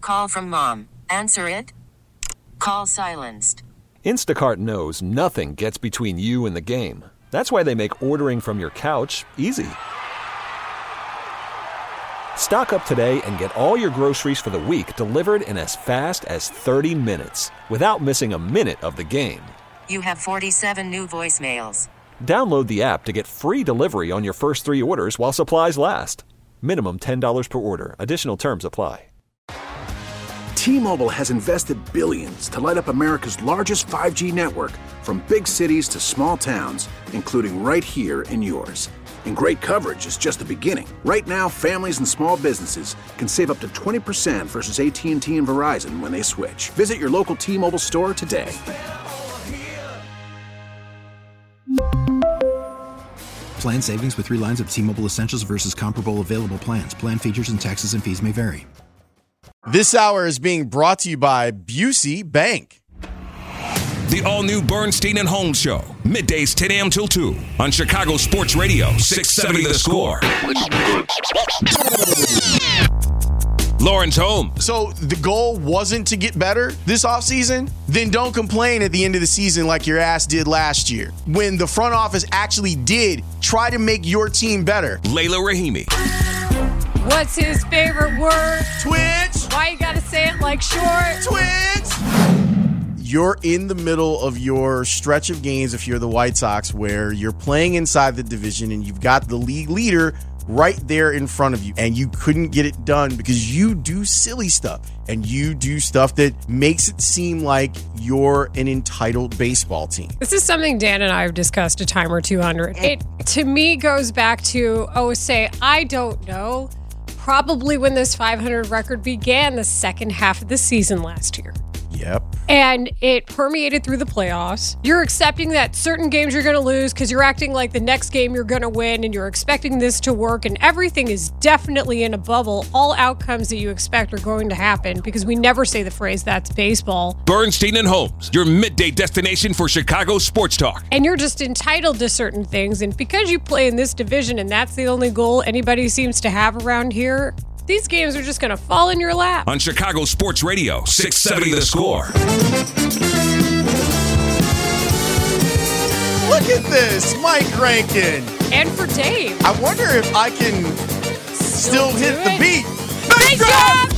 Call from mom. Answer it. Call silenced. Instacart knows nothing gets between you and the game. That's why they make ordering from your couch easy. Stock up today and get all your groceries for the week delivered in as fast as 30 minutes without missing a minute of the game. You have 47 new voicemails. Download the app to get free delivery on your first 3 orders while supplies last. Minimum $10 per order. Additional terms apply. T-Mobile has invested billions to light up America's largest 5G network, from big cities to small towns, including right here in yours. And great coverage is just the beginning. Right now, families and small businesses can save up to 20% versus AT&T and Verizon when they switch. Visit your local T-Mobile store today. Plan savings with 3 lines of T-Mobile Essentials versus comparable available plans. Plan features and taxes and fees may vary. This hour is being brought to you by Busey Bank. The all-new Bernstein and Holmes Show, middays 10 a.m. till 2 on Chicago Sports Radio, 670 The Score. Lawrence Holmes. So the goal wasn't to get better this offseason? Then don't complain at the end of the season like your ass did last year, when the front office actually did try to make your team better. Layla Rahimi. What's his favorite word? Twitch. Why you gotta say it like short? Twitch. You're in the middle of your stretch of games if you're the White Sox, where you're playing inside the division and you've got the league leader right there in front of you, and you couldn't get it done because you do silly stuff and you do stuff that makes it seem like you're an entitled baseball team. This is something Dan and I have discussed a time or 200. It, to me, goes back to, I don't know, probably when this 500 record began the second half of the season last year. Yep. And it permeated through the playoffs. You're accepting that certain games you're going to lose because you're acting like the next game you're going to win, and you're expecting this to work, and everything is definitely in a bubble. All outcomes that you expect are going to happen because we never say the phrase, that's baseball. Bernstein and Holmes, your midday destination for Chicago sports talk. And you're just entitled to certain things, and because you play in this division and that's the only goal anybody seems to have around here, these games are just going to fall in your lap. On Chicago Sports Radio, 670 The Score. Look at this, Mike Rankin. And for Dave. I wonder if I can still hit the beat. Base drop!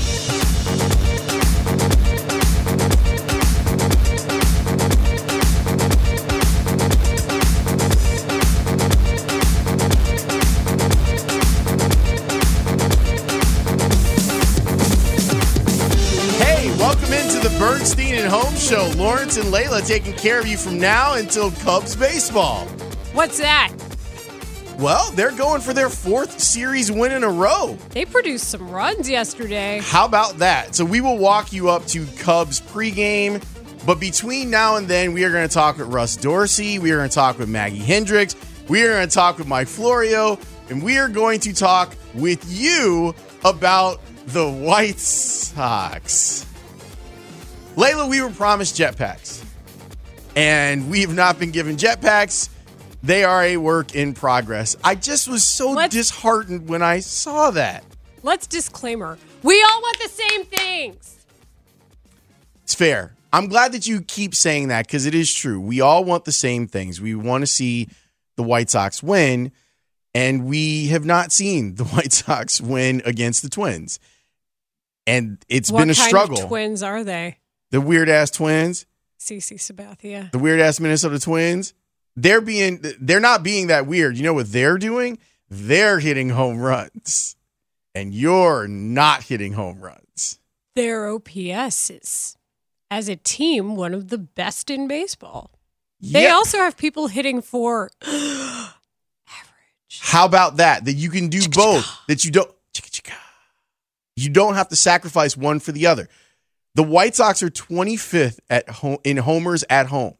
Bernstein and Holmes Show. Lawrence and Layla taking care of you from now until Cubs baseball. What's that? Well, they're going for their 4th series win in a row. They produced some runs yesterday. How about that? So we will walk you up to Cubs pregame, but between now and then, we are going to talk with Russ Dorsey. We are going to talk with Maggie Hendricks. We are going to talk with Mike Florio, and we are going to talk with you about the White Sox. Layla, we were promised jetpacks, and we have not been given jetpacks. They are a work in progress. I just was so disheartened when I saw that. Let's disclaimer. We all want the same things. It's fair. I'm glad that you keep saying that because it is true. We all want the same things. We want to see the White Sox win, and we have not seen the White Sox win against the Twins. And it's been a struggle. What kind of Twins are they? The weird-ass Twins. CC Sabathia. The weird-ass Minnesota Twins. They're not being that weird. You know what they're doing? They're hitting home runs. And you're not hitting home runs. Their OPS is, as a team, one of the best in baseball. They also have people hitting for average. How about that? That you can do both. That you don't have to sacrifice one for the other. The White Sox are 25th in homers at home.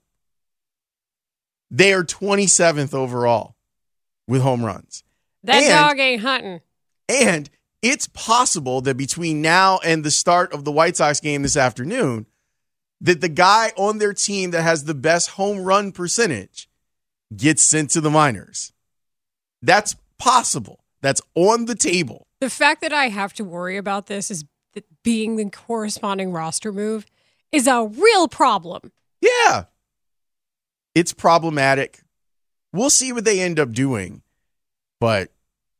They are 27th overall with home runs. That dog ain't hunting. And it's possible that between now and the start of the White Sox game this afternoon, that the guy on their team that has the best home run percentage gets sent to the minors. That's possible. That's on the table. The fact that I have to worry about this is being the corresponding roster move is a real problem. Yeah. It's problematic. We'll see what they end up doing. But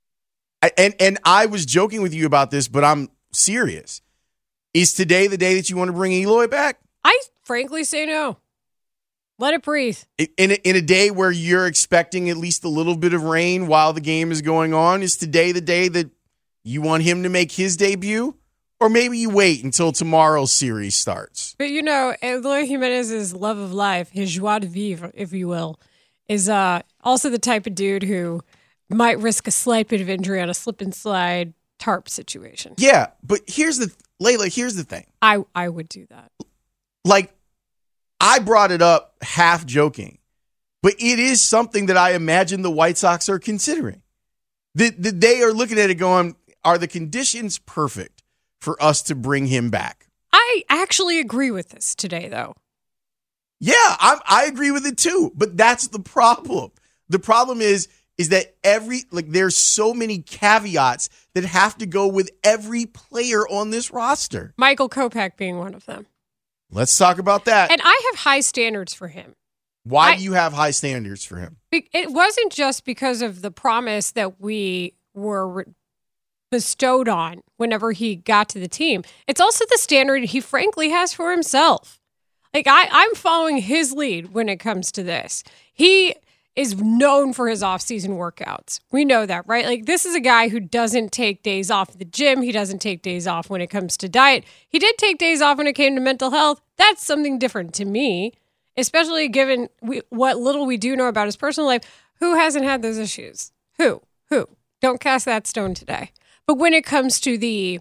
I was joking with you about this, but I'm serious. Is today the day that you want to bring Eloy back? I frankly say no. Let it breathe. In a day where you're expecting at least a little bit of rain while the game is going on, is today the day that you want him to make his debut? Or maybe you wait until tomorrow's series starts. But Eloy Jimenez's love of life, his joie de vivre, if you will, is also the type of dude who might risk a slight bit of injury on a slip and slide tarp situation. Yeah, but Layla, here's the thing. I would do that. Like, I brought it up half joking, but it is something that I imagine the White Sox are considering. They are looking at it going, are the conditions perfect for us to bring him back? I actually agree with this today, though. Yeah, I agree with it too, but that's the problem. The problem is that there's so many caveats that have to go with every player on this roster. Michael Kopech being one of them. Let's talk about that. And I have high standards for him. Why do you have high standards for him? It wasn't just because of the promise that we were bestowed on whenever he got to the team. It's also the standard he frankly has for himself. Like, I'm following his lead when it comes to this. He is known for his off-season workouts. We know that, right? Like, this is a guy who doesn't take days off at the gym. He doesn't take days off when it comes to diet. He did take days off when it came to mental health. That's something different to me, especially given what little we do know about his personal life. Who hasn't had those issues? Who? Don't cast that stone today. But when it comes to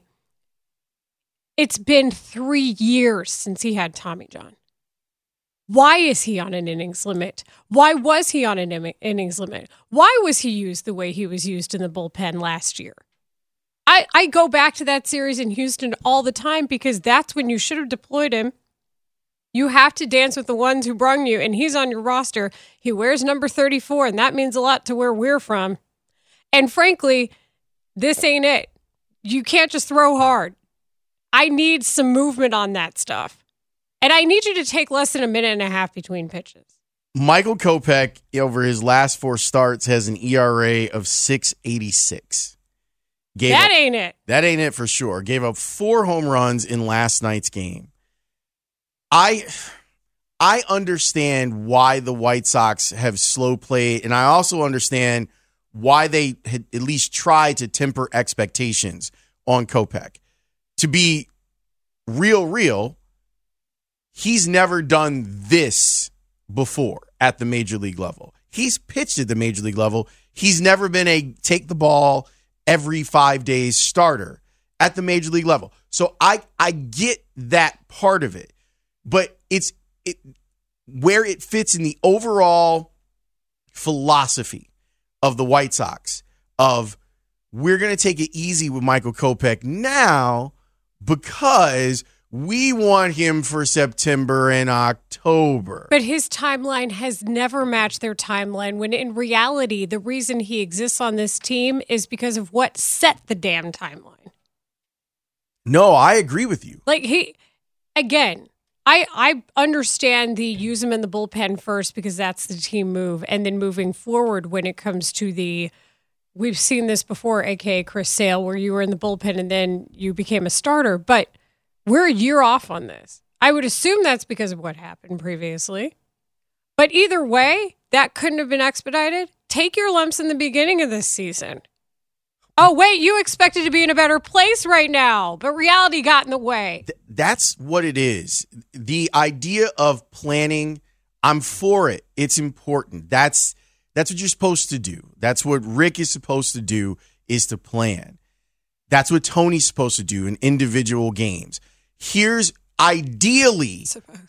it's been 3 years since he had Tommy John. Why is he on an innings limit? Why was he on an innings limit? Why was he used the way he was used in the bullpen last year? I go back to that series in Houston all the time because that's when you should have deployed him. You have to dance with the ones who brung you, and he's on your roster. He wears number 34, and that means a lot to where we're from. And frankly, this ain't it. You can't just throw hard. I need some movement on that stuff. And I need you to take less than a minute and a half between pitches. Michael Kopech, over his last 4 starts, has an ERA of 6.86. Ain't it. That ain't it for sure. Gave up 4 home runs in last night's game. I understand why the White Sox have slow played, and I also understand why they had at least tried to temper expectations on Kopech. To be real, he's never done this before at the major league level. He's pitched at the major league level. He's never been a take the ball every 5 days starter at the major league level. So I get that part of it, but it's where it fits in the overall philosophy of the White Sox of we're going to take it easy with Michael Kopech now because we want him for September and October. But his timeline has never matched their timeline when in reality, the reason he exists on this team is because of what set the damn timeline. No, I agree with you. Like I understand the use him in the bullpen first because that's the team move. And then moving forward when it comes to we've seen this before, aka Chris Sale, where you were in the bullpen and then you became a starter. But we're a year off on this. I would assume that's because of what happened previously. But either way, that couldn't have been expedited. Take your lumps in the beginning of this season. Oh, wait, you expected to be in a better place right now, but reality got in the way. That's what it is. The idea of planning, I'm for it. It's important. That's what you're supposed to do. That's what Rick is supposed to do, is to plan. That's what Tony's supposed to do in individual games. Here's ideally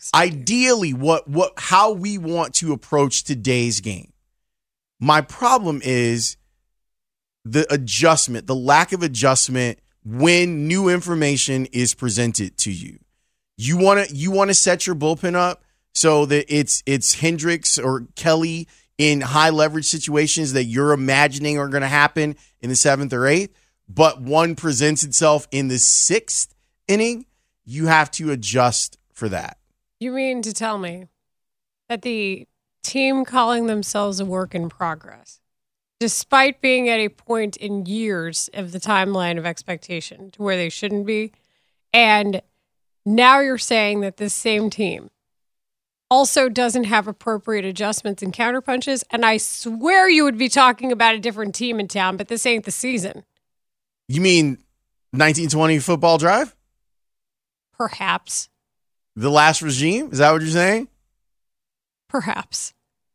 how we want to approach today's game. My problem is the adjustment, the lack of adjustment when new information is presented to you. You want to set your bullpen up so that it's Hendricks or Kelly in high leverage situations that you're imagining are going to happen in the 7th or 8th, but one presents itself in the 6th inning, you have to adjust for that. You mean to tell me that the team calling themselves a work in progress, despite being at a point in years of the timeline of expectation to where they shouldn't be, and now you're saying that this same team also doesn't have appropriate adjustments and counterpunches, and I swear you would be talking about a different team in town, but this ain't the season. You mean 1920 football drive? Perhaps. The last regime? Is that what you're saying? Perhaps.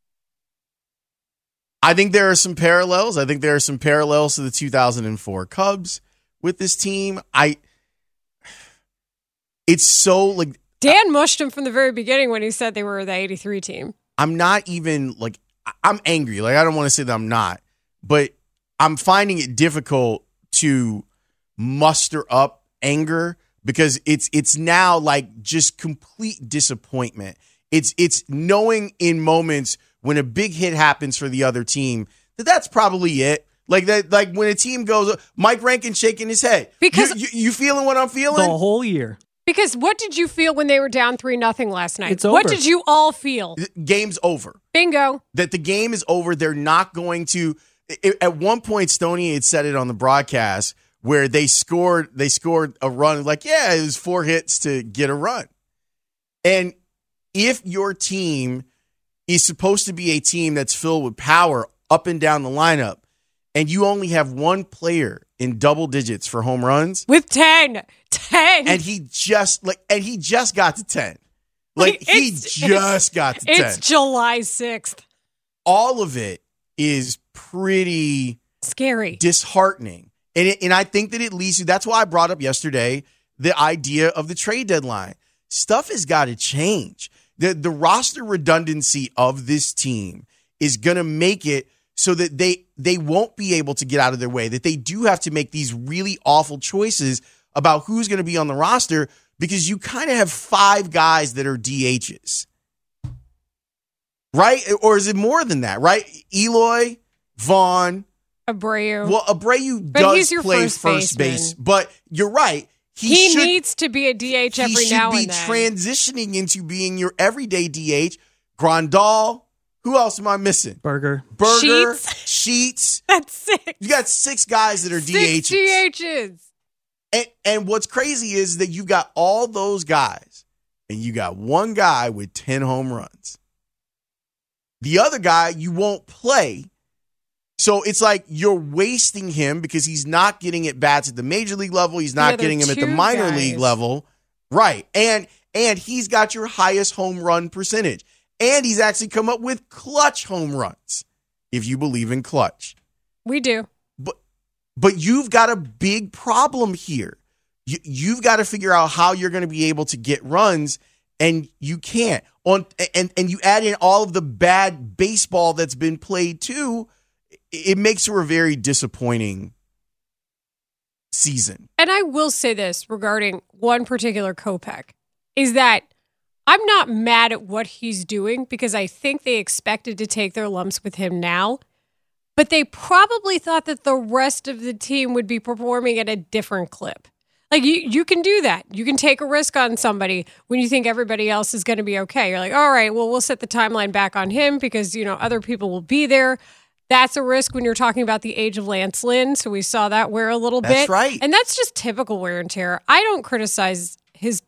I think there are some parallels. I think there are some parallels to the 2004 Cubs with this team. It's so like Dan mushed him from the very beginning when he said they were the 83 team. I'm not even like, I'm angry. Like, I don't want to say that I'm not, but I'm finding it difficult to muster up anger because it's now like just complete disappointment. It's knowing in moments when a big hit happens for the other team that's probably it. Like that, like when a team goes, Mike Rankin shaking his head. Because you feeling what I'm feeling? The whole year. Because what did you feel when they were down 3-0 last night? It's over. What did you all feel? Game's over. Bingo. That the game is over. They're not going to. At one point, Stoney had said it on the broadcast where they scored a run. Like, yeah, it was 4 hits to get a run. And if your team is supposed to be a team that's filled with power up and down the lineup, and you only have one player in double digits for home runs with 10, and he just got to 10. Like he just got to 10. It's July 6th. All of it is pretty scary, disheartening, and I think that it leads to. That's why I brought up yesterday the idea of the trade deadline. Stuff has got to change. The roster redundancy of this team is going to make it so that they won't be able to get out of their way, that they do have to make these really awful choices about who's going to be on the roster because you kind of have 5 guys that are DHs. Right? Or is it more than that, right? Eloy, Vaughn. Abreu. Well, Abreu does play first base, but you're right. He needs to be a DH every now and then. He should be transitioning into being your everyday DH. Grandal. Who else am I missing? Burger. Sheets. That's 6. You got 6 guys that are DHs. 6 DHs. And what's crazy is that you've got all those guys, and you got one guy with 10 home runs. The other guy you won't play. So it's like you're wasting him because he's not getting at bats at the major league level. He's not getting him at the minor league level. Right. And he's got your highest home run percentage. And he's actually come up with clutch home runs, if you believe in clutch. We do. But you've got a big problem here. You've got to figure out how you're going to be able to get runs, and you can't. And you add in all of the bad baseball that's been played too, it makes for a very disappointing season. And I will say this regarding one particular Kopech, is that I'm not mad at what he's doing because I think they expected to take their lumps with him now, but they probably thought that the rest of the team would be performing at a different clip. Like, you can do that. You can take a risk on somebody when you think everybody else is going to be okay. You're like, all right, well, we'll set the timeline back on him because, other people will be there. That's a risk when you're talking about the age of Lance Lynn. So we saw that wear a little bit. That's right. And that's just typical wear and tear. I don't criticize his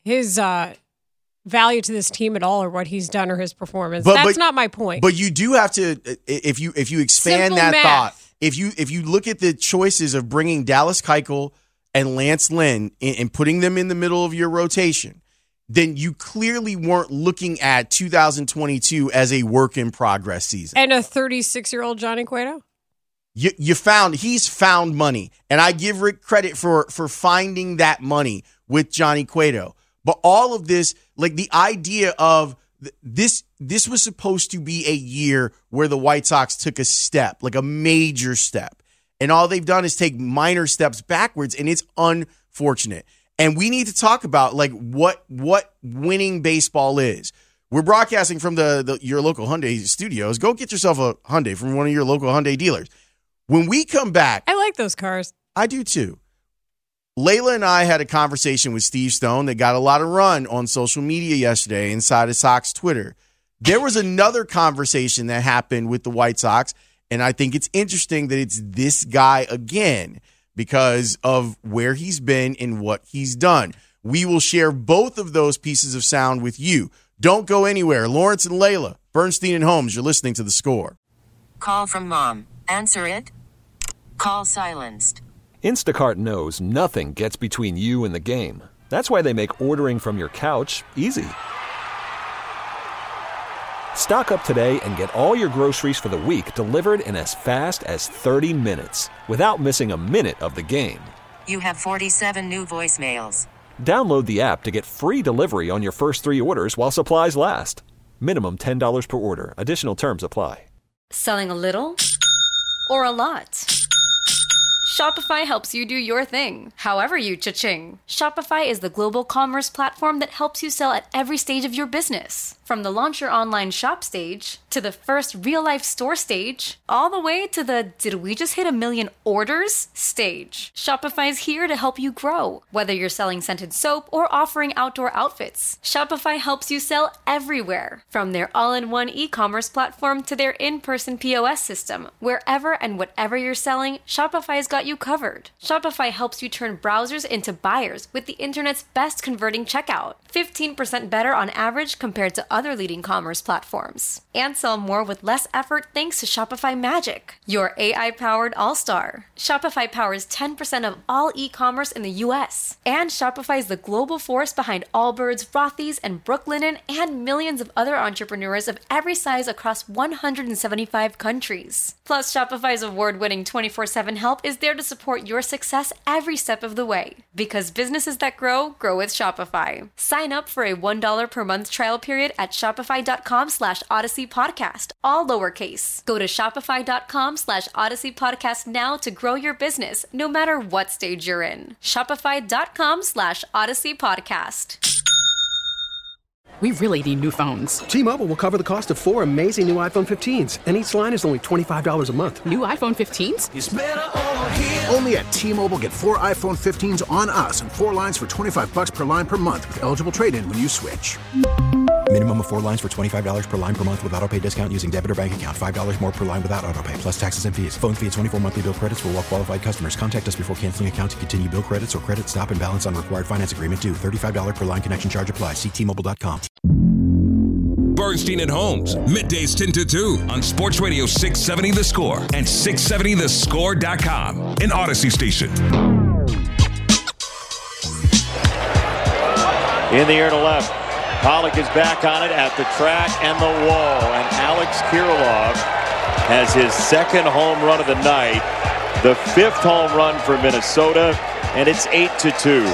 value to this team at all or what he's done or his performance. That's not my point. But you do have to, if you expand Simple that math. thought, if you look at the choices of bringing Dallas Keuchel and Lance Lynn and putting them in the middle of your rotation, then you clearly weren't looking at 2022 as a work in progress season. And a 36-year-old Johnny Cueto? He's found money. And I give Rick credit for finding that money with Johnny Cueto. But all of this, like the idea of this was supposed to be a year where the White Sox took a step, like a major step. And all they've done is take minor steps backwards, and it's unfortunate. And we need to talk about like what winning baseball is. We're broadcasting from your local Hyundai studios. Go get yourself a Hyundai from one of your local Hyundai dealers. When we come back, I like those cars. I do too. Layla and I had a conversation with Steve Stone that got a lot of run on social media yesterday inside of Sox Twitter. There was another conversation that happened with the White Sox, and I think it's interesting that it's this guy again because of where he's been and what he's done. We will share both of those pieces of sound with you. Don't go anywhere. Lawrence and Layla, Bernstein and Holmes, you're listening to The Score. Call from mom. Answer it. Call silenced. Instacart knows nothing gets between you and the game. That's why they make ordering from your couch easy. Stock up today and get all your groceries for the week delivered in as fast as 30 minutes without missing a minute of the game. You have 47 new voicemails. Download the app to get free delivery on your first 3 orders while supplies last. Minimum $10 per order. Additional terms apply. Selling a little or a lot? Shopify helps you do your thing, however you cha-ching. Shopify is the global commerce platform that helps you sell at every stage of your business. From the launch your online shop stage, to the first real-life store stage, all the way to the did we just hit 1 million orders stage. Shopify's here to help you grow. Whether you're selling scented soap or offering outdoor outfits, Shopify helps you sell everywhere. From their all-in-one e-commerce platform to their in-person POS system. Wherever and whatever you're selling, Shopify's got you covered. Shopify helps you turn browsers into buyers with the internet's best converting checkout. 15% better on average compared to other leading commerce platforms. And sell more with less effort thanks to Shopify Magic, your AI-powered all-star. Shopify powers 10% of all e-commerce in the U.S. And Shopify is the global force behind Allbirds, Rothy's, and Brooklinen, and millions of other entrepreneurs of every size across 175 countries. Plus, Shopify's award-winning 24/7 help is there to support your success every step of the way. Because businesses that grow, grow with Shopify. Sign up for a $1 per month trial period at shopify.com/Odyssey Podcast, all lowercase. Go to shopify.com/Odyssey Podcast now to grow your business, no matter what stage you're in. Shopify.com/Odyssey Podcast. We really need new phones. T-Mobile will cover the cost of 4 amazing new iPhone 15s, and each line is only $25 a month. New iPhone 15s? It's better over here. Only at T-Mobile, get 4 iPhone 15s on us and 4 lines for $25 per line per month with eligible trade-in when you switch. Minimum of 4 lines for $25 per line per month with autopay discount using debit or bank account. $5 more per line without autopay, plus taxes and fees. Phone fee at 24 monthly bill credits for well-qualified customers. Contact us before canceling account to continue bill credits or credit stop and balance on required finance agreement due. $35 per line connection charge applies. See T-Mobile.com. Bernstein and Holmes, middays 10 to 2 on Sports Radio 670 The Score and 670thescore.com, an Odyssey station. In the air to left. Pollock is back on it at the track and the wall. And Alex Kirilloff has his second home run of the night. The 5th home run for Minnesota. And it's 8-2.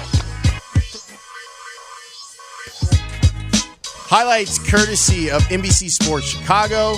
Highlights courtesy of NBC Sports Chicago.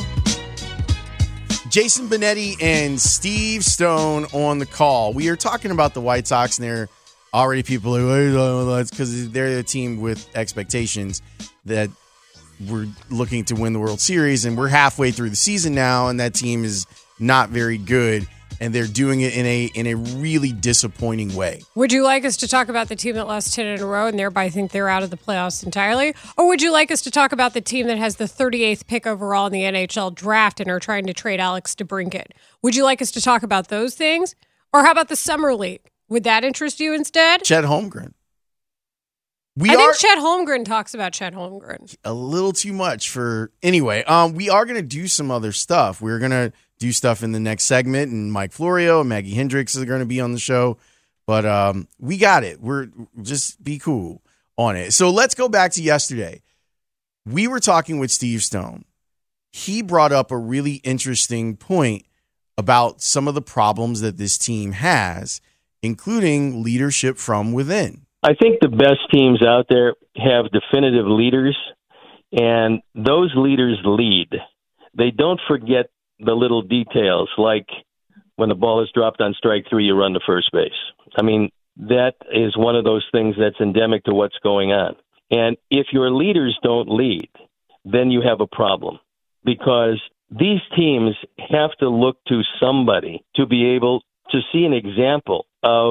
Jason Benetti and Steve Stone on the call. We are talking about the White Sox, and there are already people who it's because they're a team with expectations that we're looking to win the World Series, and we're halfway through the season now, and that team is not very good. And they're doing it in a really disappointing way. Would you like us to talk about the team that lost 10 in a row and thereby think they're out of the playoffs entirely? Or would you like us to talk about the team that has the 38th pick overall in the NHL draft and are trying to trade Alex DeBrincat? Would you like us to talk about those things? Or how about the Summer League? Would that interest you instead? Chet Holmgren. I think Chet Holmgren talks about Chet Holmgren. A little too much for... Anyway, we are going to do some other stuff. We're going to do stuff in the next segment, and Mike Florio and Maggie Hendricks are going to be on the show. But we got it. We're just be cool on it. So let's go back to yesterday. We were talking with Steve Stone. He brought up a really interesting point about some of the problems that this team has, including leadership from within. I think the best teams out there have definitive leaders, and those leaders lead. They don't forget the little details, like when the ball is dropped on strike 3, you run to first base. I mean, that is one of those things that's endemic to what's going on. And if your leaders don't lead, then you have a problem, because these teams have to look to somebody to be able to see an example of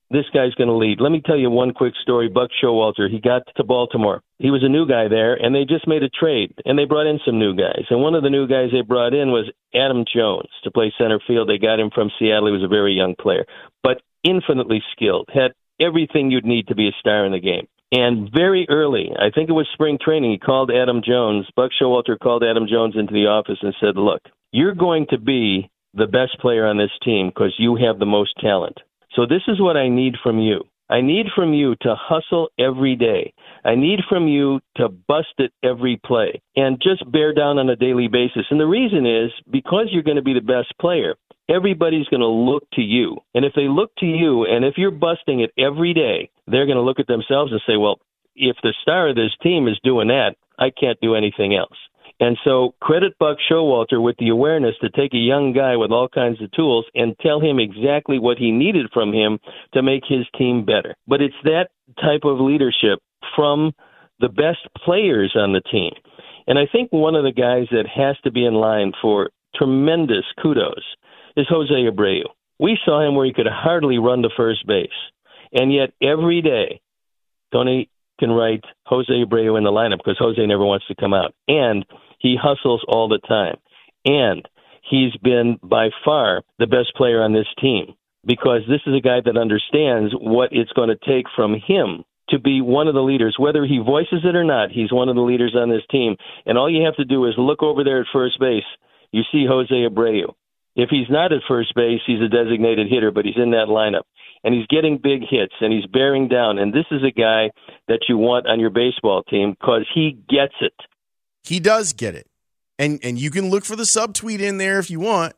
this guy's going to lead. Let me tell you one quick story. Buck Showalter, he got to Baltimore. He was a new guy there, and they just made a trade, and they brought in some new guys. And one of the new guys they brought in was Adam Jones to play center field. They got him from Seattle. He was a very young player, but infinitely skilled, had everything you'd need to be a star in the game. And very early, I think it was spring training, he called Adam Jones. Buck Showalter called Adam Jones into the office and said, look, you're going to be the best player on this team because you have the most talent. So this is what I need from you. I need from you to hustle every day. I need from you to bust it every play and just bear down on a daily basis. And the reason is because you're going to be the best player, everybody's going to look to you. And if they look to you, and if you're busting it every day, they're going to look at themselves and say, well, if the star of this team is doing that, I can't do anything else. And so credit Buck Showalter with the awareness to take a young guy with all kinds of tools and tell him exactly what he needed from him to make his team better. But it's that type of leadership from the best players on the team. And I think one of the guys that has to be in line for tremendous kudos is Jose Abreu. We saw him where he could hardly run to first base. And yet every day, Tony can write Jose Abreu in the lineup because Jose never wants to come out. And he hustles all the time. And he's been by far the best player on this team because this is a guy that understands what it's going to take from him to be one of the leaders. Whether he voices it or not, he's one of the leaders on this team. And all you have to do is look over there at first base. You see Jose Abreu. If he's not at first base, he's a designated hitter, but he's in that lineup. And he's getting big hits, and he's bearing down. And this is a guy that you want on your baseball team because he gets it. He does get it. And you can look for the subtweet in there if you want.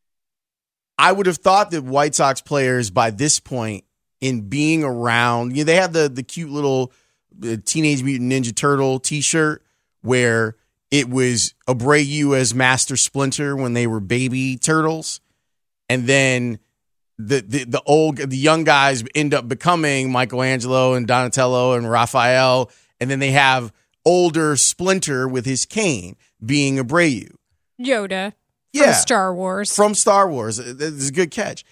I would have thought that White Sox players by this point in being around, they had the cute little Teenage Mutant Ninja Turtle t-shirt where it was Abreu as Master Splinter when they were baby turtles. And then the young guys end up becoming Michelangelo and Donatello and Raphael. And then they have older Splinter with his cane being Abreu. Yoda. From Star Wars. From Star Wars. That's a good catch.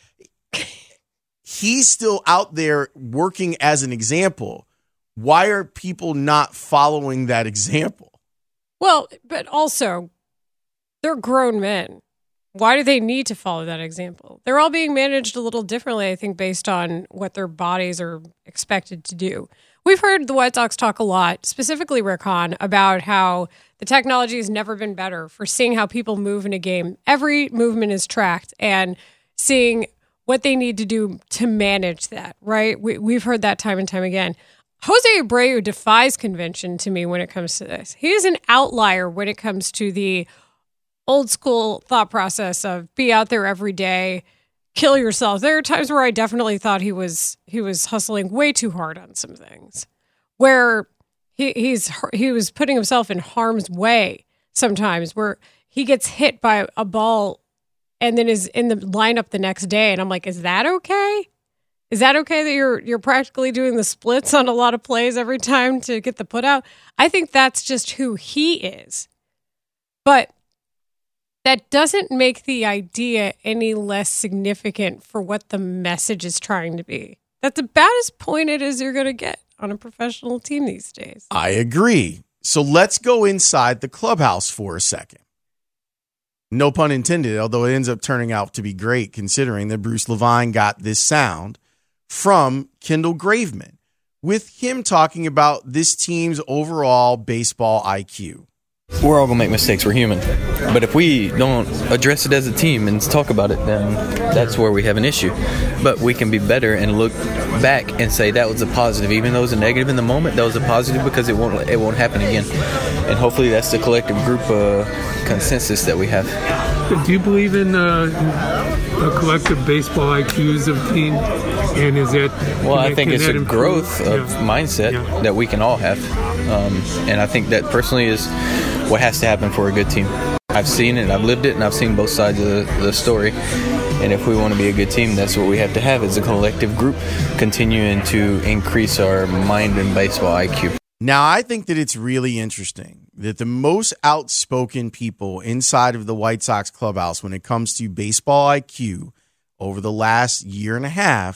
He's still out there working as an example. Why are people not following that example? Well, but also, they're grown men. Why do they need to follow that example? They're all being managed a little differently, I think, based on what their bodies are expected to do. We've heard the White Sox talk a lot, specifically Rick Hahn, about how the technology has never been better for seeing how people move in a game. Every movement is tracked and seeing what they need to do to manage that, right? We've heard that time and time again. Jose Abreu defies convention to me when it comes to this. He is an outlier when it comes to the old school thought process of be out there every day, kill yourself. There are times where I definitely thought he was hustling way too hard on some things, where he was putting himself in harm's way sometimes, where he gets hit by a ball and then is in the lineup the next day, and I'm like, is that okay? Is that okay that you're practically doing the splits on a lot of plays every time to get the put out? I think that's just who he is. But that doesn't make the idea any less significant for what the message is trying to be. That's about as pointed as you're going to get on a professional team these days. I agree. So let's go inside the clubhouse for a second. No pun intended, although it ends up turning out to be great considering that Bruce Levine got this sound from Kendall Graveman with him talking about this team's overall baseball IQ. We're all going to make mistakes. We're human. But if we don't address it as a team and talk about it, then that's where we have an issue. But we can be better and look back and say that was a positive. Even though it was a negative in the moment, that was a positive because it won't happen again. And hopefully that's the collective group consensus that we have. But do you believe in a collective baseball IQs of the team? And is it? Well, I think it's a growth of mindset that we can all have. And I think that personally is what has to happen for a good team. I've seen it, I've lived it, and I've seen both sides of the story. And if we want to be a good team, that's what we have to have as a collective group, continuing to increase our mind and baseball IQ. Now, I think that it's really interesting that the most outspoken people inside of the White Sox clubhouse when it comes to baseball IQ over the last year and a half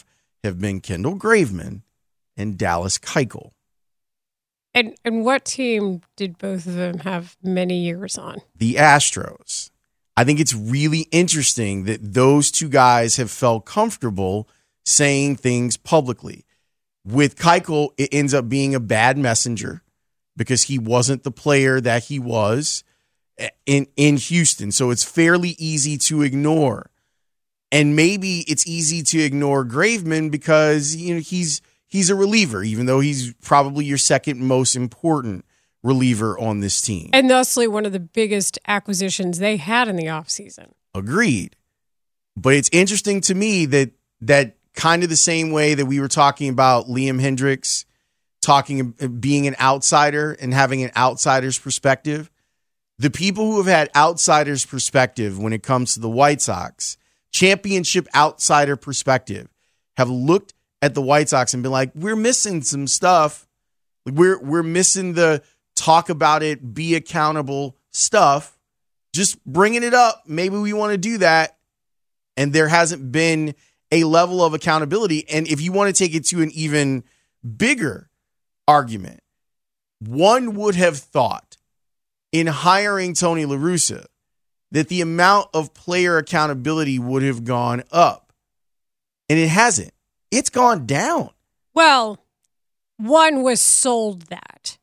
have been Kendall Graveman and Dallas Keuchel. And what team did both of them have many years on? The Astros. I think it's really interesting that those two guys have felt comfortable saying things publicly. With Keuchel, it ends up being a bad messenger because he wasn't the player that he was in Houston. So it's fairly easy to ignore. And maybe it's easy to ignore Graveman because he's a reliever, even though he's probably your second most important reliever on this team. And thusly one of the biggest acquisitions they had in the offseason. Agreed. But it's interesting to me that kind of the same way that we were talking about Liam Hendriks being an outsider and having an outsider's perspective, the people who have had outsider's perspective when it comes to the White Sox, championship outsider perspective, have looked at the White Sox and been like, we're missing some stuff. We're missing the talk about it, be accountable stuff. Just bringing it up. Maybe we want to do that. And there hasn't been a level of accountability. And if you want to take it to an even bigger argument, one would have thought in hiring Tony La Russa that the amount of player accountability would have gone up. And it hasn't. It's gone down. Well, one was sold that.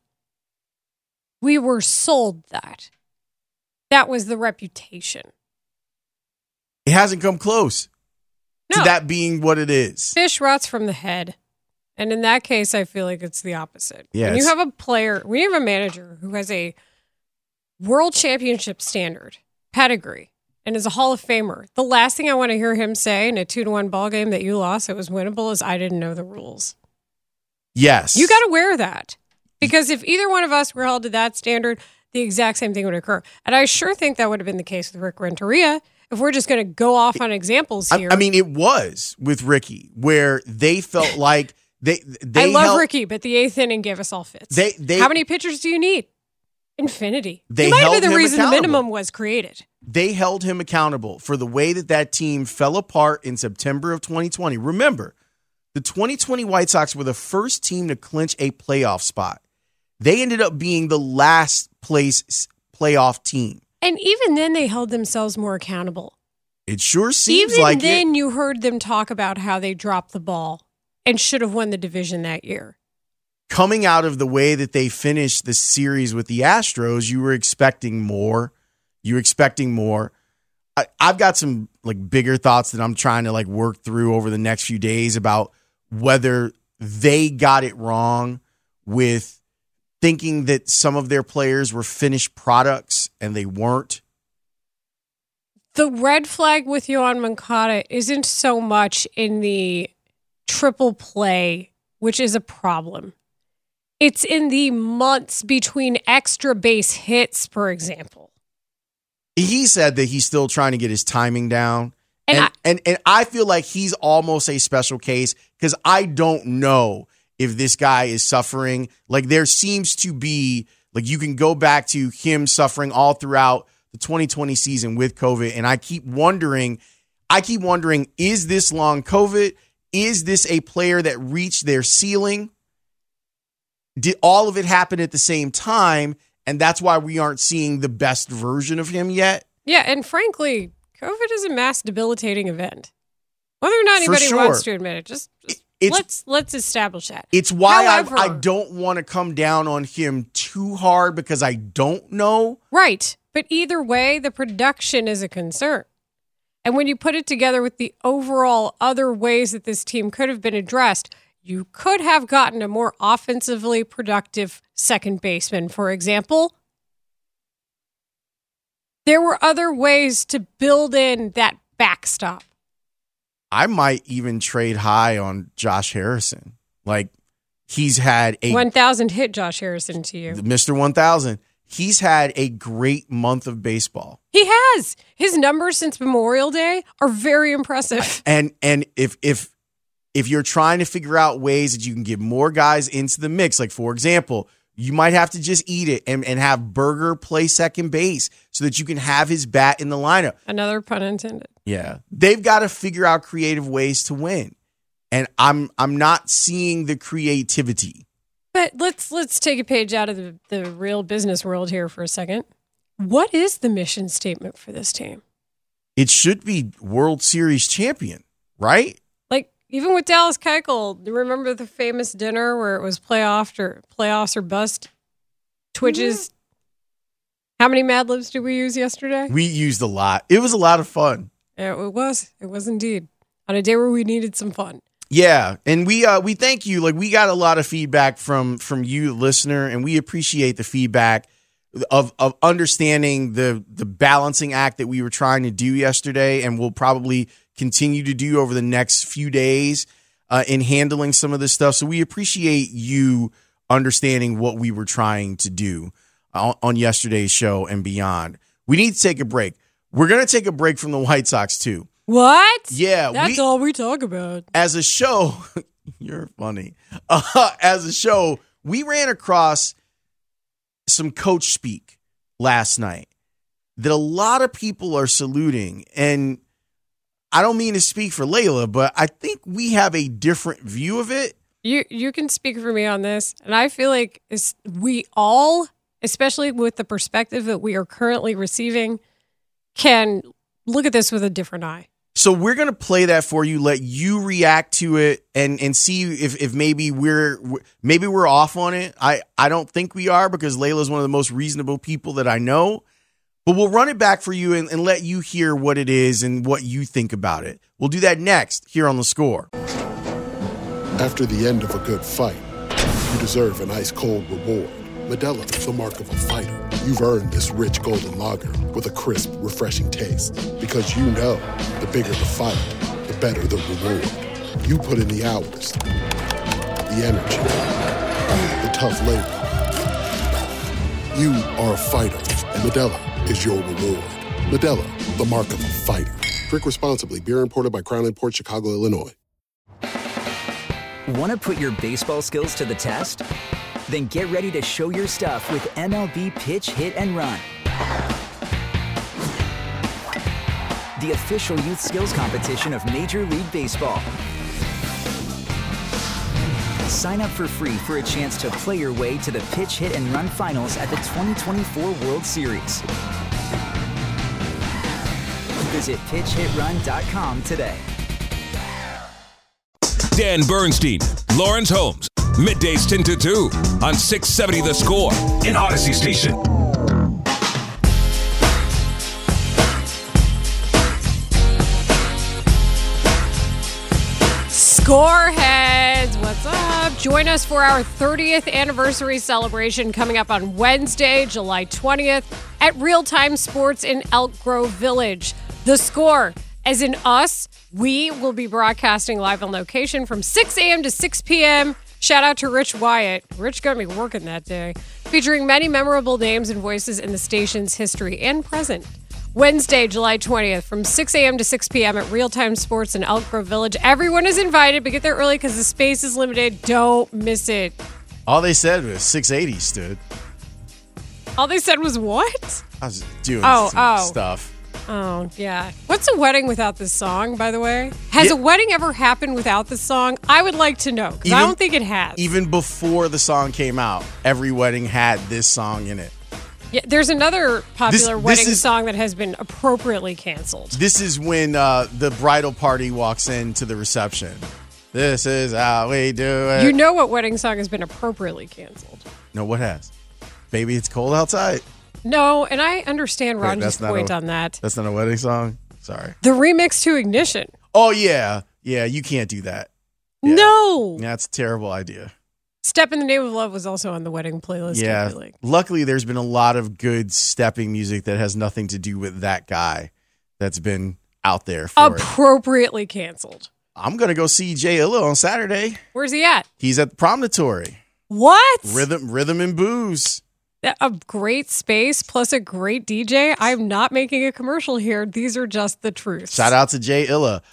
We were sold that. That was the reputation. It hasn't come close to that being what it is. Fish rots from the head. And in that case, I feel like it's the opposite. Yes. When you have a player, when you have a manager who has a world championship standard pedigree and is a Hall of Famer, the last thing I want to hear him say in a 2-1 ball game that you lost, it was winnable, is I didn't know the rules. Yes. You got to wear that. Because if either one of us were held to that standard, the exact same thing would occur. And I sure think that would have been the case with Rick Renteria. If we're just going to go off on examples here. I mean, it was with Ricky, where they felt like they I love Ricky, but the 8th inning gave us all fits. They How many pitchers do you need? Infinity. They might held be the him reason the accountable. minimum was created. They held him accountable for the way that team fell apart in September of 2020. Remember, the 2020 White Sox were the first team to clinch a playoff spot. They ended up being the last place playoff team. And even then, they held themselves more accountable. It sure seems even like it. Even then, you heard them talk about how they dropped the ball and should have won the division that year. Coming out of the way that they finished the series with the Astros, you were expecting more. You were expecting more. I've got some bigger thoughts that I'm trying to work through over the next few days about whether they got it wrong with thinking that some of their players were finished products and they weren't. The red flag with Yohan Moncada isn't so much in the triple play, which is a problem. It's in the months between extra base hits, for example. He said that he's still trying to get his timing down. And I feel like he's almost a special case because I don't know if this guy is suffering. There seems to be, you can go back to him suffering all throughout the 2020 season with COVID. And I keep wondering, is this long COVID? Is this a player that reached their ceiling? Did all of it happen at the same time? And that's why we aren't seeing the best version of him yet? Yeah, and frankly, COVID is a mass debilitating event. Whether or not anybody wants to admit it, let's establish that. It's why However, I don't want to come down on him too hard because I don't know. Right. But either way, the production is a concern. And when you put it together with the overall other ways that this team could have been addressed, you could have gotten a more offensively productive second baseman, for example. There were other ways to build in that backstop. I might even trade high on Josh Harrison. He's had a 1,000 hit Josh Harrison to you. Mr. 1,000. He's had a great month of baseball. He has. His numbers since Memorial Day are very impressive. And if you're trying to figure out ways that you can get more guys into the mix, for example, you might have to just eat it and have Berger play second base so that you can have his bat in the lineup. Another pun intended. Yeah. They've got to figure out creative ways to win. and I'm not seeing the creativity. But let's take a page out of the real business world here for a second. What is the mission statement for this team? It should be World Series champion, right? Like, even with Dallas Keuchel, do you remember the famous dinner where it was playoffs or bust? Twitches. Mm-hmm. How many Mad Libs did we use yesterday? We used a lot. It was a lot of fun. Yeah, it was. It was indeed. On a day where we needed some fun. Yeah, and we thank you. Like, we got a lot of feedback from you, listener, and we appreciate the feedback of understanding the balancing act that we were trying to do yesterday, and we'll probably continue to do over the next few days in handling some of this stuff. So we appreciate you understanding what we were trying to do on yesterday's show and beyond. We need to take a break. We're going to take a break from the White Sox too. What? Yeah. That's all we talk about. As a show, you're funny. As a show, we ran across some coach speak last night that a lot of people are saluting. And I don't mean to speak for Layla, but I think we have a different view of it. You can speak for me on this. And I feel like we all, especially with the perspective that we are currently receiving, can look at this with a different eye. So we're going to play that for you, let you react to it and see if maybe we're off on it. I don't think we are, because Layla's one of the most reasonable people that I know. But we'll run it back for you and let you hear what it is and what you think about it. We'll do that next here on The Score. After the end of a good fight, you deserve an ice-cold reward. Modelo is the mark of a fighter. You've earned this rich golden lager with a crisp, refreshing taste. Because you know, the bigger the fight, the better the reward. You put in the hours, the energy, the tough labor. You are a fighter, and Modelo is your reward. Modelo, the mark of a fighter. Drink responsibly. Beer imported by Crown Imports, Chicago, Illinois. Want to put your baseball skills to the test? Then get ready to show your stuff with MLB Pitch, Hit, and Run. The official youth skills competition of Major League Baseball. Sign up for free for a chance to play your way to the Pitch, Hit, and Run finals at the 2024 World Series. Visit pitchhitrun.com today. Dan Bernstein, Lawrence Holmes, middays 10 to 2 on 670 The Score in Odyssey Station. Scoreheads, what's up? Join us for our 30th anniversary celebration coming up on Wednesday, July 20th at Real Time Sports in Elk Grove Village. The Score, as in us, we will be broadcasting live on location from 6 a.m. to 6 p.m. Shout out to Rich Wyatt. Rich got me working that day. Featuring many memorable names and voices in the station's history and present. Wednesday, July 20th from 6 a.m. to 6 p.m. at Real Time Sports in Elk Grove Village. Everyone is invited, but get there early because the space is limited. Don't miss it. All they said was 680 stood. All they said was what? I was doing some stuff. Oh, yeah. What's a wedding without this song, by the way? Has a wedding ever happened without this song? I would like to know, because I don't think it has. Even before the song came out, every wedding had this song in it. Yeah, there's another popular wedding song that has been appropriately canceled. This is when the bridal party walks into the reception. This is how we do it. You know what wedding song has been appropriately canceled? No, what has? Baby, it's cold outside. No, and I understand Ron's point on that. That's not a wedding song? Sorry. The remix to Ignition. Oh, yeah. Yeah, you can't do that. Yeah. No. That's a terrible idea. Step in the Name of Love was also on the wedding playlist. Yeah. Luckily, there's been a lot of good stepping music that has nothing to do with that guy that's been out there for appropriately canceled. I'm going to go see Jay Illa on Saturday. Where's he at? He's at the Promontory. What? Rhythm and Booze. A great space plus a great DJ. I'm not making a commercial here. These are just the truth. Shout out to Jay Illa.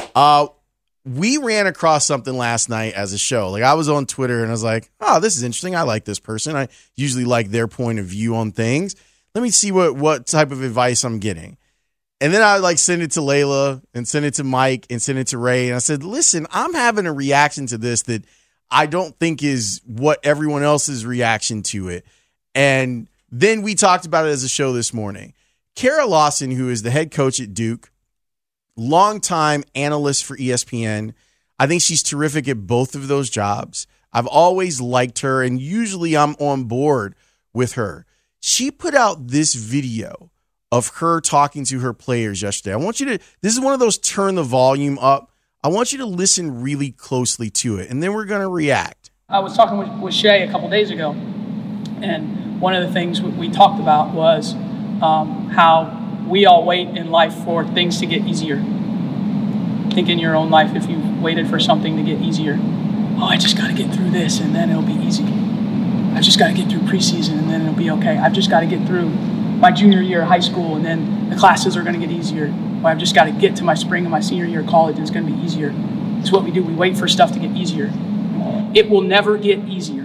We ran across something last night as a show. Like, I was on Twitter and I was like, oh, this is interesting. I like this person. I usually like their point of view on things. Let me see what type of advice I'm getting. And then I send it to Layla and send it to Mike and send it to Ray. And I said, listen, I'm having a reaction to this that I don't think is what everyone else's reaction to it. And then we talked about it as a show this morning. Kara Lawson, who is the head coach at Duke, longtime analyst for ESPN. I think she's terrific at both of those jobs. I've always liked her, and usually I'm on board with her. She put out this video of her talking to her players yesterday. This is one of those turn the volume up. I want you to listen really closely to it, and then we're going to react. I was talking with Shay a couple days ago, and one of the things we talked about was how we all wait in life for things to get easier. Think in your own life, if you've waited for something to get easier. Oh, I just got to get through this, and then it'll be easy. I've just got to get through preseason, and then it'll be okay. I've just got to get through my junior year of high school, and then the classes are going to get easier. Or I've just got to get to my spring of my senior year of college, and it's going to be easier. It's what we do. We wait for stuff to get easier. It will never get easier.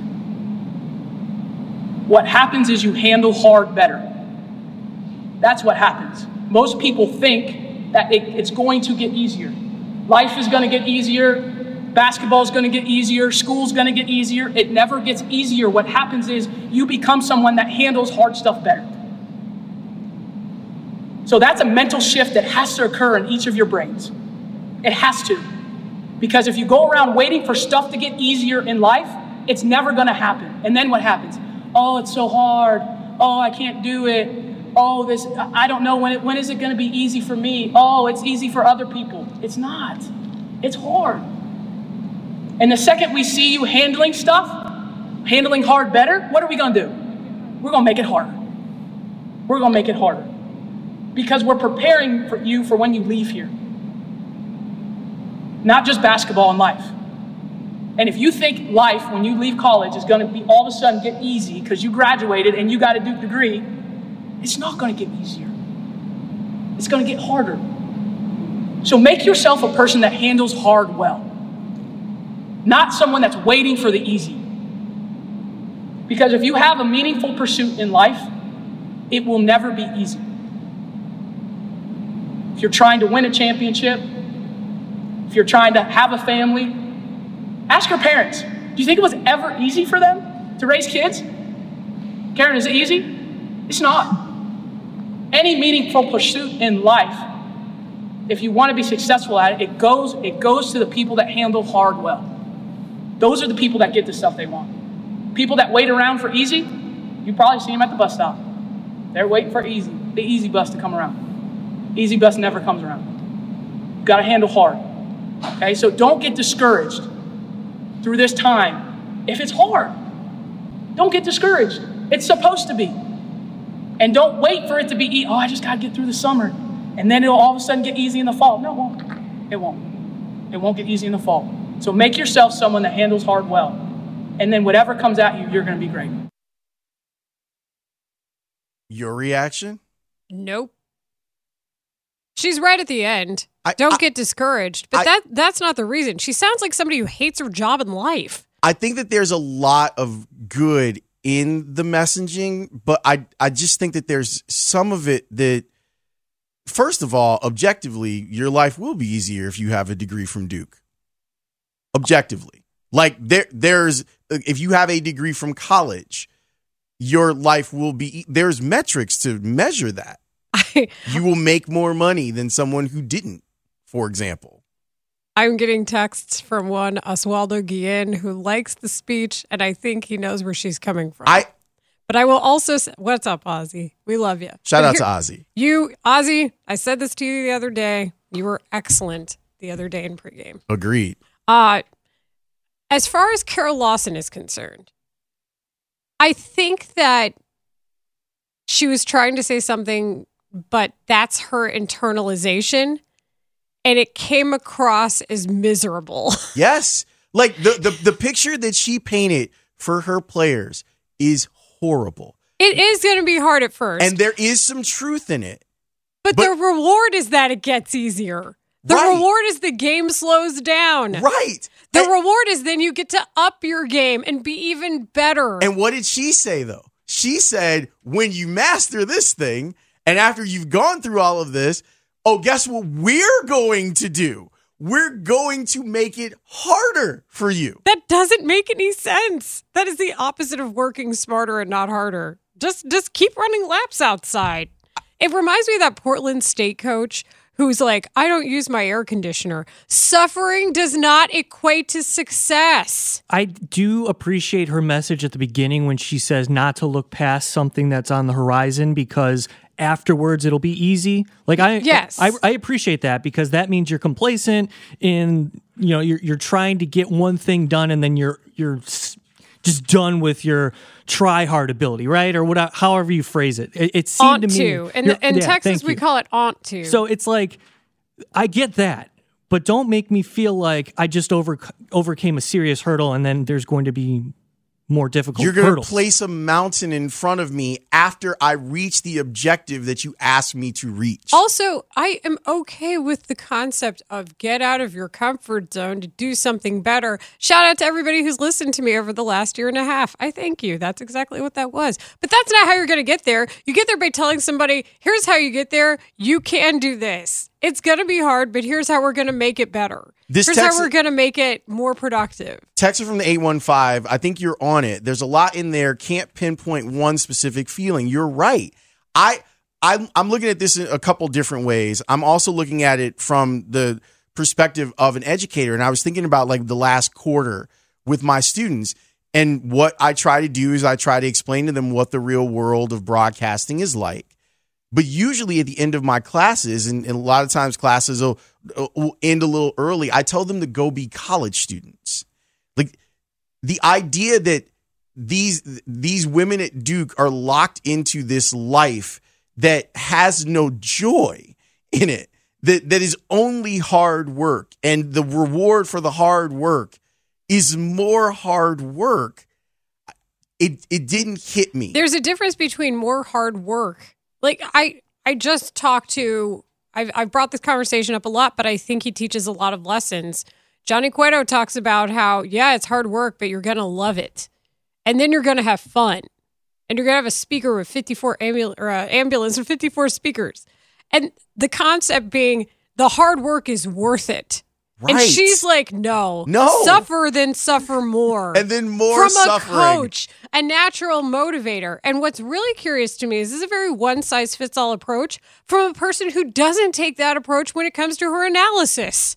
What happens is you handle hard better. That's what happens. Most people think that it's going to get easier. Life is going to get easier. Basketball is going to get easier. School's going to get easier. It never gets easier. What happens is you become someone that handles hard stuff better. So that's a mental shift that has to occur in each of your brains. It has to. Because if you go around waiting for stuff to get easier in life, it's never going to happen. And then what happens? Oh, it's so hard. Oh, I can't do it. Oh, I don't know when is it going to be easy for me? Oh, it's easy for other people. It's not. It's hard. And the second we see you handling stuff, handling hard better, what are we going to do? We're going to make it harder. We're going to make it harder. Because we're preparing for you for when you leave here. Not just basketball and life. And if you think life, when you leave college, is going to be all of a sudden get easy because you graduated and you got a Duke degree, it's not going to get easier. It's going to get harder. So make yourself a person that handles hard well. Not someone that's waiting for the easy. Because if you have a meaningful pursuit in life, it will never be easy. If you're trying to win a championship, if you're trying to have a family, ask your parents. Do you think it was ever easy for them to raise kids? Karen, is it easy? It's not. Any meaningful pursuit in life, if you want to be successful at it, it goes to the people that handle hard well. Those are the people that get the stuff they want. People that wait around for easy, you probably see them at the bus stop. They're waiting for the easy bus to come around. Easy bus never comes around. You've got to handle hard. Okay, so don't get discouraged through this time. If it's hard, don't get discouraged. It's supposed to be. And don't wait for it to be, I just got to get through the summer. And then it'll all of a sudden get easy in the fall. No, it won't. It won't. It won't get easy in the fall. So make yourself someone that handles hard well. And then whatever comes at you, you're going to be great. Your reaction? Nope. She's right at the end. Don't get discouraged. But that's not the reason. She sounds like somebody who hates her job in life. I think that there's a lot of good in the messaging, but I just think that there's some of it that, first of all, objectively, your life will be easier if you have a degree from Duke. Objectively. Like there's if you have a degree from college, your life will be, there's metrics to measure that. You will make more money than someone who didn't, for example. I'm getting texts from one Oswaldo Guillen who likes the speech, and I think he knows where she's coming from. But I will also say, what's up, Ozzy? We love you. Shout out to Ozzy. Ozzy, I said this to you the other day. You were excellent the other day in pregame. Agreed. As far as Kara Lawson is concerned, I think that she was trying to say something, but that's her internalization. And it came across as miserable. Yes. Like the picture that she painted for her players is horrible. It is going to be hard at first. And there is some truth in it. But the reward is that it gets easier. The reward is the game slows down. Right. The reward is then you get to up your game and be even better. And what did she say, though? She said, when you master this thing, and after you've gone through all of this, Oh, guess what we're going to do? We're going to make it harder for you. That doesn't make any sense. That is the opposite of working smarter and not harder. Just keep running laps outside. It reminds me of that Portland State coach who's like, I don't use my air conditioner. Suffering does not equate to success. I do appreciate her message at the beginning when she says not to look past something that's on the horizon because afterwards it'll be easy. Like I appreciate that because that means you're complacent and you're trying to get one thing done and then you're just done with your try hard ability, right? Or whatever, however you phrase it. It seemed to me. In Texas, we call it aunt to. So it's like, I get that, but don't make me feel like I just overcame a serious hurdle and then there's going to be more difficult hurdles. You're going to place a mountain in front of me after I reach the objective that you asked me to reach. Also, I am okay with the concept of get out of your comfort zone to do something better. Shout out to everybody who's listened to me over the last year and a half. I thank you. That's exactly what that was. But that's not how you're going to get there. You get there by telling somebody, here's how you get there. You can do this. It's going to be hard, but here's how we're going to make it better. Here's how we're going to make it more productive. Texter from the 815, I think you're on it. There's a lot in there. Can't pinpoint one specific feeling. You're right. I'm looking at this in a couple different ways. I'm also looking at it from the perspective of an educator. And I was thinking about like the last quarter with my students. And what I try to do is I try to explain to them what the real world of broadcasting is like. But usually at the end of my classes, and a lot of times classes will end a little early, I tell them to go be college students. Like the idea that these women at Duke are locked into this life that has no joy in it, that is only hard work, and the reward for the hard work is more hard work. It didn't hit me. There's a difference between more hard work. Like, I just talked to, I've brought this conversation up a lot, but I think he teaches a lot of lessons. Johnny Cueto talks about how, yeah, it's hard work, but you're going to love it. And then you're going to have fun. And you're going to have a speaker with 54 ambulance with 54 speakers. And the concept being the hard work is worth it. Right. And she's like, no. Suffer, then suffer more. And then more suffering. From a coach, a natural motivator. And what's really curious to me is this is a very one-size-fits-all approach from a person who doesn't take that approach when it comes to her analysis.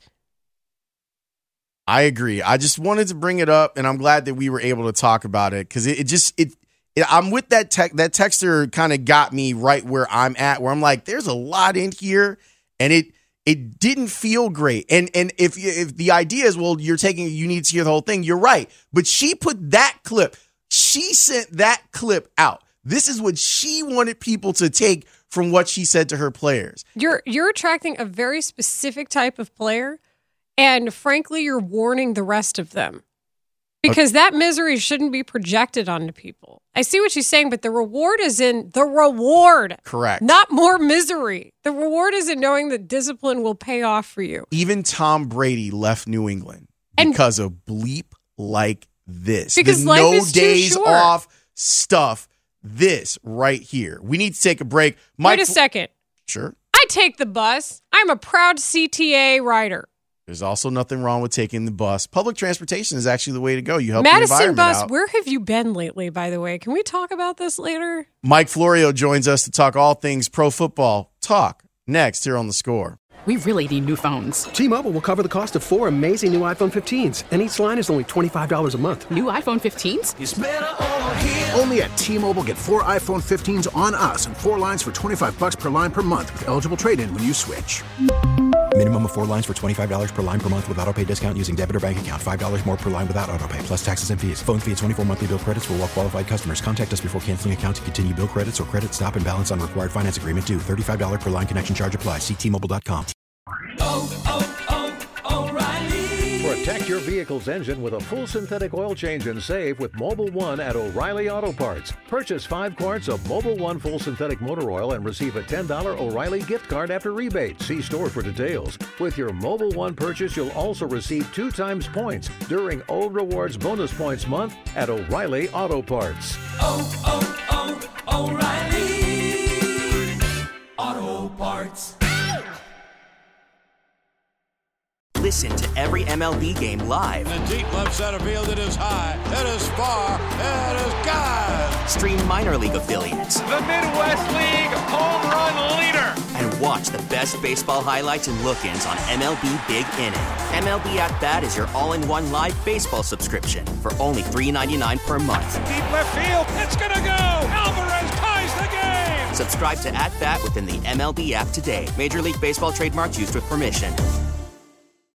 I agree. I just wanted to bring it up, and I'm glad that we were able to talk about it because I'm with that that texter kind of got me right where I'm at, where I'm like, there's a lot in here, and it didn't feel great. And if the idea is, well, you need to hear the whole thing, you're right. But she put that clip, she sent that clip out. This is what she wanted people to take from what she said to her players. You're attracting a very specific type of player, and frankly, you're warning the rest of them. Because that misery shouldn't be projected onto people. I see what she's saying, but the reward is in the reward. Correct. Not more misery. The reward is in knowing that discipline will pay off for you. Even Tom Brady left New England because of bleep like this. Because the life no is too days short. off stuff. This right here. We need to take a break. Wait a second. Sure. I take the bus. I'm a proud CTA rider. There's also nothing wrong with taking the bus. Public transportation is actually the way to go. You help Madison the environment bus, out. where have you been lately, by the way? Can we talk about this later? Mike Florio joins us to talk all things pro football talk next here on The Score. We really need new phones. T-Mobile will cover the cost of 4 amazing new iPhone 15s, and each line is only $25 a month. New iPhone 15s? It's better over here. Only at T-Mobile, get 4 iPhone 15s on us and 4 lines for $25 per line per month with eligible trade-in when you switch. Minimum of 4 lines for $25 per line per month with autopay discount using debit or bank account. $5 more per line without autopay, plus taxes and fees. Phone fee at 24 monthly bill credits for well-qualified customers. Contact us before canceling account to continue bill credits or credit stop and balance on required finance agreement due. $35 per line connection charge applies. See T-Mobile.com. O'Reilly. Protect your vehicle's engine with a full synthetic oil change and save with Mobil 1 at O'Reilly Auto Parts. Purchase 5 quarts of Mobil 1 full synthetic motor oil and receive a $10 O'Reilly gift card after rebate. See store for details. With your Mobil 1 purchase, you'll also receive 2 times points during O Rewards Bonus Points Month at O'Reilly Auto Parts. O'Reilly Auto Parts. every MLB game live. In the deep left center field, it is high, it is far, it is gone. Stream minor league affiliates. The Midwest League home run leader. And watch the best baseball highlights and look-ins on MLB Big Inning. MLB At Bat is your all-in-one live baseball subscription for only $3.99 per month. Deep left field, it's gonna go. Alvarez ties the game. Subscribe to At Bat within the MLB app today. Major League Baseball trademarks used with permission.